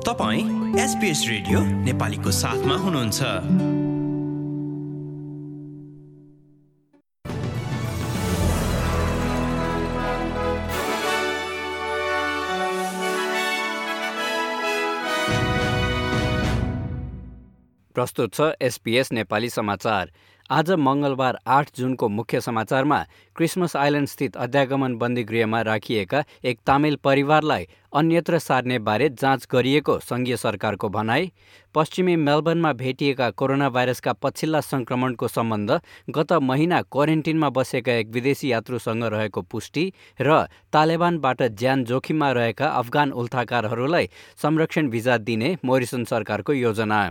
तपाईं SBS radio नेपालीको साथमा हुनुहुन्छ। प्रस्तुत छ SBS नेपाली समाचार। आज मंगलबार 8 जुनको मुख्य समाचारमा क्रिसमस आइल्यान्ड स्थित अध्यागमन बन्दी गृहमा राखिएका एक तामिल परिवारलाई अन्यत्र सार्ने बारे जाँच गरिएको संघीय सरकारको भनाई, पश्चिमी मेलबर्नमा भेटिएका कोरोना भाइरसका पछिल्ला संक्रमणको सम्बन्ध गत महिना क्वारेन्टिनमा बसेका एक विदेशी यात्रुसँग रहेको पुष्टि र तालेबानबाट ज्यान जोखिममा रहेका अफगान उल्थाकारहरूलाई संरक्षण भिजा दिने मोरिसन सरकारको योजना।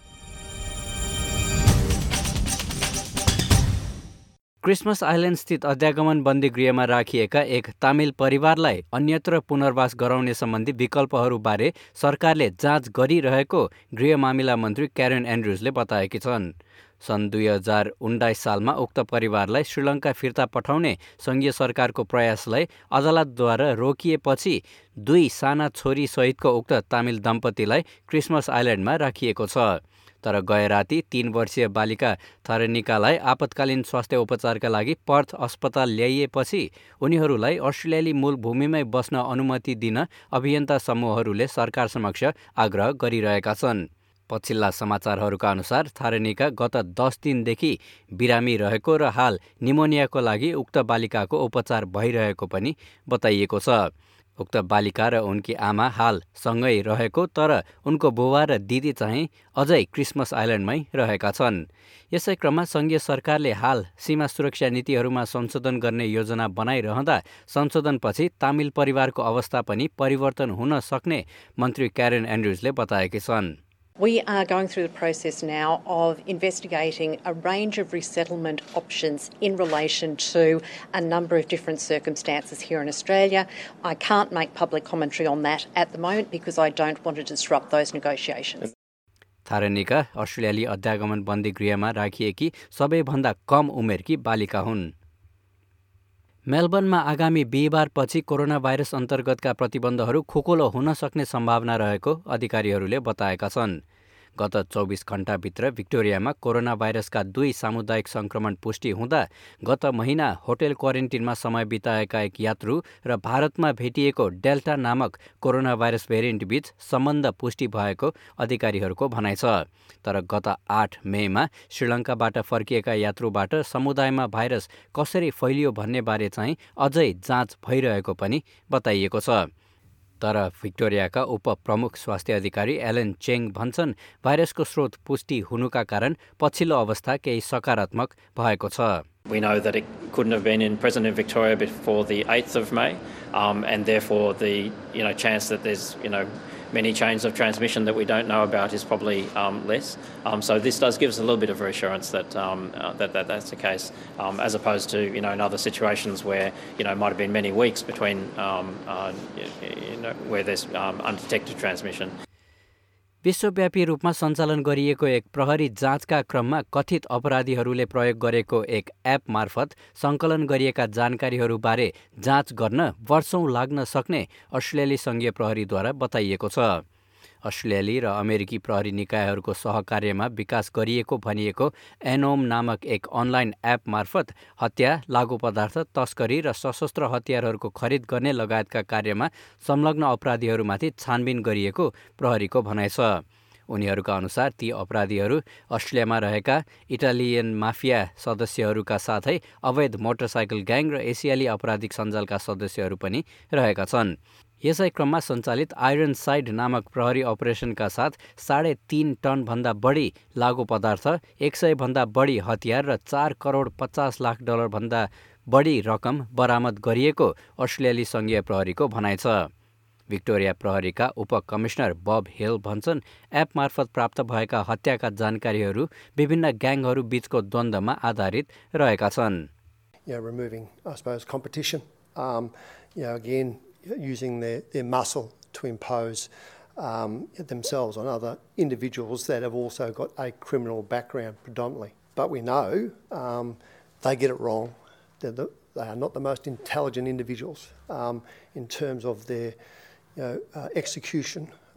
क्रिसमस आइल्यान्ड स्थित अध्यागमन बन्दी गृहमा राखिएका एक तामिल परिवारलाई अन्यत्र पुनर्वास गराउने सम्बन्धी विकल्पहरूबारे सरकारले जाँच गरिरहेको गृह मामिला मन्त्री क्यारेन एन्ड्रुजले बताएकी छन्। सन् 2019 सालमा उक्त परिवारलाई श्रीलङ्का फिर्ता पठाउने संघीय सरकारको प्रयासलाई अदालतद्वारा रोकिएपछि 2 साना छोरी सहितको उक्त तामिल दम्पतिलाई क्रिसमस आइल्यान्डमा राखिएको छ। तर गए राति 3 वर्षीय बालिका थारनिकालाई आपतकालीन स्वास्थ्य उपचारका लागि पर्थ अस्पताल ल्याइएपछि उनीहरूलाई अस्ट्रेलियाली मूल भूमिमै बस्न अनुमति दिन अभियन्ता समूहहरूले सरकार समक्ष आग्रह गरिरहेका छन्। पछिल्ला समाचारहरूका अनुसार थारनिका गत 10 दिनदेखि बिरामी रहेको र हाल निमोनियाको लागि उक्त बालिकाको उपचार भइरहेको पनि बताइएको छ। उक्त बालिका र उनकी आमा हाल सँगै रहेको तर उनको बुबा र दिदी चाहिँ अझै क्रिसमस आइल्यान्डमै रहेका छन्। यसै क्रममा संघीय सरकारले हाल सीमा सुरक्षा नीतिहरूमा संशोधन गर्ने योजना बनाइरहँदा संशोधनपछि तामिल परिवारको अवस्था पनि परिवर्तन हुन सक्ने मन्त्री क्यारेन एन्ड्रुजले बताएकी छन्। We are going through the process now of investigating a range of resettlement options in relation to a number of different circumstances here in Australia. I can't make public commentary on that at the moment because I don't want to disrupt those negotiations. थारनिका अस्ट्रेलियाली अध्यागमन बन्दी गृहमा राखिएकी सबैभन्दा कम उमेरकी बालिका हुन्। मेलबर्नमा आगामी बिहिबारपछि corona virus अन्तर्गतका प्रतिबन्धहरू खुकुलो हुन सक्ने सम्भावना रहेको अधिकारीहरूले बताएका छन्। गत 24 घण्टाभित्र भिक्टोरियामा कोरोना भाइरसका 2 सामुदायिक संक्रमण पुष्टि हुँदा गत महिना होटल क्वारेन्टिनमा समय बिताएका एक यात्रु र भारतमा भेटिएको डेल्टा नामक कोरोना भाइरस भेरिएन्ट बीच सम्बन्ध पुष्टि भएको अधिकारीहरूको भनाइ छ। तर गत 8 मेमा श्रीलङ्काबाट फर्किएका यात्रुबाट समुदायमा भाइरस कसरी फैलियो भन्ने बारे चाहिँ अझै जाँच भइरहेको पनि बताइएको छ। तर भिक्टोरियाका उपप्रमुख स्वास्थ्य अधिकारी एलन चेङ भन्छन् भाइरसको स्रोत पुष्टि हुनुका कारण पछिल्लो अवस्था केही सकारात्मक भएको छ। We know that it couldn't have been present in Victoria before the 8th of May, and therefore the chance that there's many chains of transmission that we don't know about is probably less. So this does give us a little bit of reassurance that that's the case, as opposed to in other situations where might have been many weeks between where there's undetected transmission. विश्वव्यापी रूपमा सञ्चालन गरिएको एक प्रहरी जाँचका क्रममा कथित अपराधीहरूले प्रयोग गरेको एक एप मार्फत सङ्कलन गरिएका जानकारीहरूबारे जाँच गर्न वर्षौं लाग्न सक्ने अस्ट्रेलियाली संघीय प्रहरीद्वारा बताइएको छ। अस्ट्रेलियाली र अमेरिकी प्रहरी निकायहरूको सहकार्यमा विकास गरिएको भनिएको एनोम नामक एक अनलाइन एप मार्फत हत्या, लागू पदार्थ तस्करी र सशस्त्र हतियारहरूको खरिद गर्ने लगायतका कार्यमा संलग्न अपराधीहरूमाथि छानबिन गरिएको प्रहरीको भनाइ छ। उनीहरूका अनुसार ती अपराधीहरू अस्ट्रेलियामा रहेका इटालियन माफिया सदस्यहरूका साथै अवैध मोटरसाइकल ग्याङ र एसियाली आपराधिक सञ्जालका सदस्यहरू पनि रहेका छन्। यसै क्रममा सञ्चालित आइरन साइड नामक प्रहरी अपरेसनका साथ 3.5 टन भन्दा बढी लागू पदार्थ, 100 भन्दा बढी हतियार र 4 करोड 50 लाख डलर भन्दा बढी रकम बरामद गरिएको अस्ट्रेलियाली संघीय प्रहरीको भनाइ छ। भिक्टोरिया प्रहरीका उपकमिश्नर बब हिल भन्छन् एप मार्फत प्राप्त भएका हत्याका जानकारीहरू विभिन्न ग्याङहरू बीचको द्वन्द्वमा आधारित रहेका छन्। Removing, I suppose, competition. Again, using their muscle to impose themselves on other individuals that have also got a criminal background predominantly. But we know they get it wrong. They are not the most intelligent individuals in terms of their execution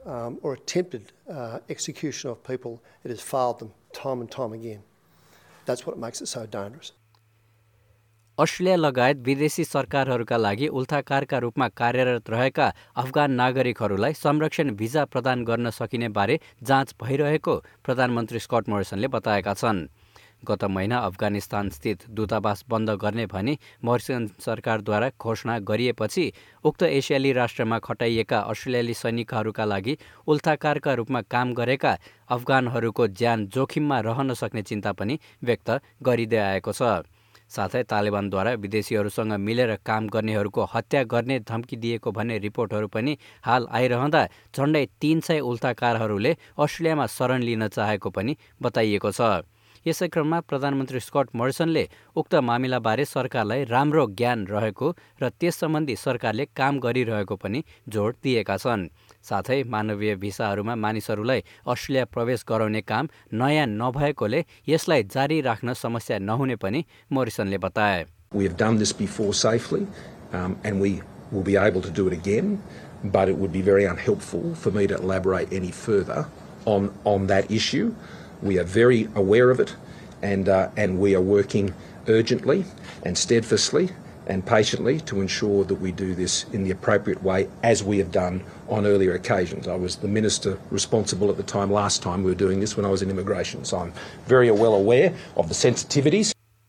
or attempted execution of people, it has failed them time and time again. That's what makes it so dangerous. Australia लगायत विदेशी सरकारहरूका लागि उल्थाकारका रूपमा कार्यरत रहेका अफगान नागरिकहरूलाई संरक्षण visa प्रदान गर्न सकिने बारे जाँच भइरहेको प्रधानमन्त्री स्कट मोरिसनले बताएका छन्। गत महिना अफगानिस्तान स्थित दूतावास बन्द गर्ने भनी मोरिसन सरकारद्वारा घोषणा गरिएपछि उक्त एसियाली राष्ट्रमा खटाइएका अस्ट्रेलियाली सैनिकहरूका लागि उल्थाकारका रूपमा काम गरेका अफगानहरूको ज्यान जोखिममा रहन सक्ने चिन्ता पनि व्यक्त गरिँदै आएको छ। साथै तालिबानद्वारा विदेशीहरूसँग मिलेर काम गर्नेहरूको हत्या गर्ने धम्की दिएको भन्ने रिपोर्टहरू पनि हाल आइरहँदा झण्डै 300 उल्थाकारहरूले अस्ट्रेलियामा शरण लिन चाहेको पनि बताइएको छ। यसै क्रममा प्रधानमन्त्री स्कट मोरिसनले उक्त मामिलाबारे सरकारलाई राम्रो ज्ञान रहेको र त्यस सम्बन्धी सरकारले काम गरिरहेको पनि जोड दिएका छन्। साथै मानवीय भिसाहरूमा मानिसहरूलाई अस्ट्रेलिया प्रवेश गराउने काम नयाँ नभएकोले यसलाई जारी राख्न समस्या नहुने पनि मोरिसनले बताए। We have done this before safely and we will be able to do it again, but it would be very unhelpful for me to elaborate any further on that issue. We are very aware of it and we are working urgently and steadfastly and patiently to ensure that we do this in the appropriate way as we have done on earlier occasions. I was the minister responsible at the time last time we were doing this when I was in immigration, so I'm very well aware of the sensitivities.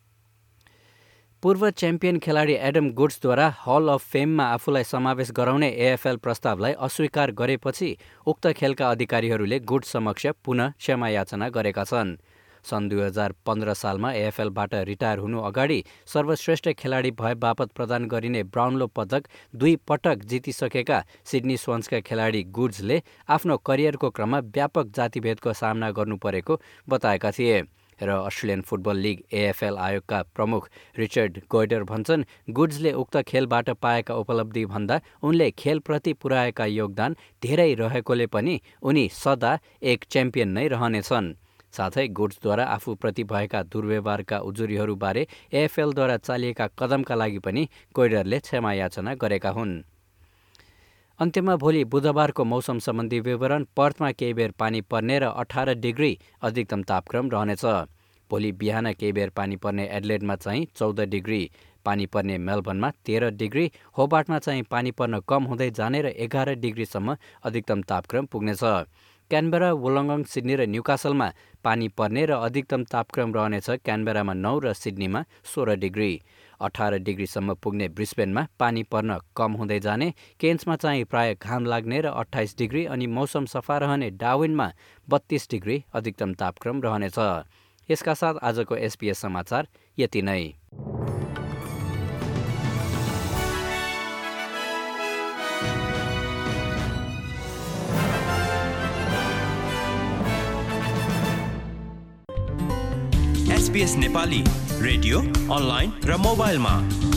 पूर्व champion खेलाडी Adam गुड्सद्वारा hall of फेममा आफूलाई समावेश गराउने AFL प्रस्तावलाई अस्वीकार गरेपछि उक्त खेलका अधिकारीहरूले गुड्स समक्ष पुनः क्षमा याचना गरेका छन्। सन् 2015 सालमा एएफएलबाट रिटायर हुनु अगाडि सर्वश्रेष्ठ खेलाडी भए बापत प्रदान गरिने ब्राउनलो पदक 2 पटक जितिसकेका सिडनी स्वन्सका खेलाडी गुड्सले आफ्नो करियरको क्रममा व्यापक जातिभेदको सामना गर्नु परेको बताएका थिए र अस्ट्रेलियन फुटबल लिग एएफएल आयोगका प्रमुख रिचर्ड गोइडर भन्छन् गुड्सले उक्त खेलबाट पाएका उपलब्धि भन्दा उनले खेलप्रति पुर्याएका योगदान धेरै रहेकोले पनि उनी सदा एक च्याम्पियन नै रहनेछन्। साथै गुड्सद्वारा आफूप्रति भएका दुर्व्यवहारका उजुरीहरूबारे एएफएलद्वारा चालिएका कदमका लागि पनि गोइडरले क्षमा याचना गरेका हुन्। अन्त्यमा भोलि बुधबारको मौसम सम्बन्धी विवरण। पर्थमा केही बेर पानी पर्ने र 18 डिग्री अधिकतम तापक्रम रहनेछ। भोलि बिहान केही बेर पानी पर्ने एडलेडमा चाहिँ 14 डिग्री, पानी पर्ने मेलबर्नमा 13 डिग्री, होबार्टमा चाहिँ पानी पर्न कम हुँदै जाने र 11 डिग्रीसम्म अधिकतम तापक्रम पुग्नेछ। क्यानबेरा, वुलङ्गङ, सिडनी र न्युकासलमा पानी पर्ने र अधिकतम तापक्रम रहनेछ। क्यानबेरामा 9 र सिडनीमा 16 डिग्री। 18 डिग्रीसम्म पुग्ने ब्रिस्बेनमा पानी पर्न कम हुँदै जाने, केन्समा चाहिँ प्राय घाम लाग्ने र 28 डिग्री अनि मौसम सफा रहने डार्विनमा 32 डिग्री अधिकतम तापक्रम रहनेछ। यसका साथ आजको एसपीएस समाचार यति नै। SBS नेपाली रेडियो, अनलाइन र मोबाइलमा